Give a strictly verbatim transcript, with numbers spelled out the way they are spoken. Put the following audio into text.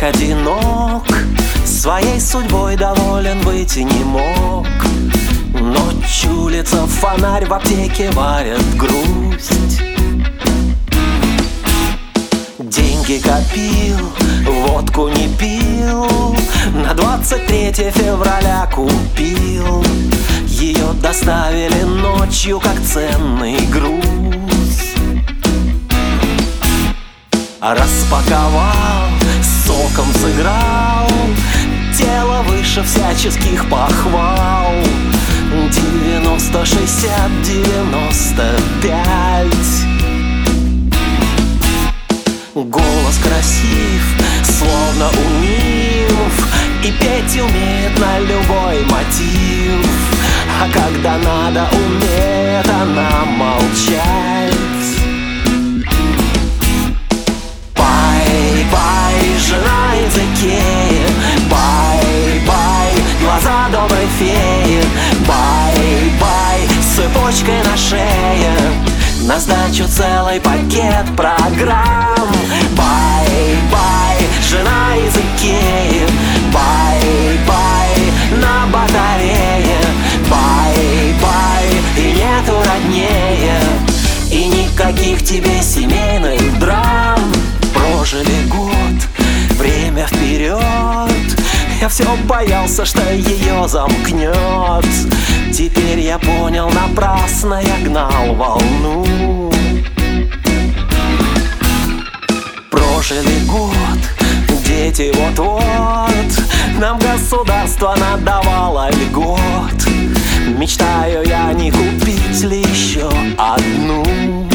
одинок, своей судьбой доволен быть и не мог. Ночь, улица, фонарь, в аптеке варят грусть. Деньги копил, водку не пил, на двадцать третье февраля купил. Ее доставили ночью, как ценный груз. Распаковал, соком сыграл, тело выше всяческих похвал. Девяносто, шестьдесят, девяносто пять. Голос красив, словно у нимф, и петь умеет на любой мотив. А когда надо, умеет она молчать. Бай-бай, жена языке, бай-бай, глаза доброй феи, бай-бай, с цепочкой на шее, на сдачу целый пакет программ. Бай-бай, жена языке, бай-бай, на батарее, бай-бай, и нету роднее, и никаких тебе семейных драм. Прожили год, время вперед, я все боялся, что ее замкнет. Теперь я понял, напрасно я гнал волну. Прожили год, дети вот-вот, нам государство надавало льгот. Мечтаю я, не купить ли еще одну.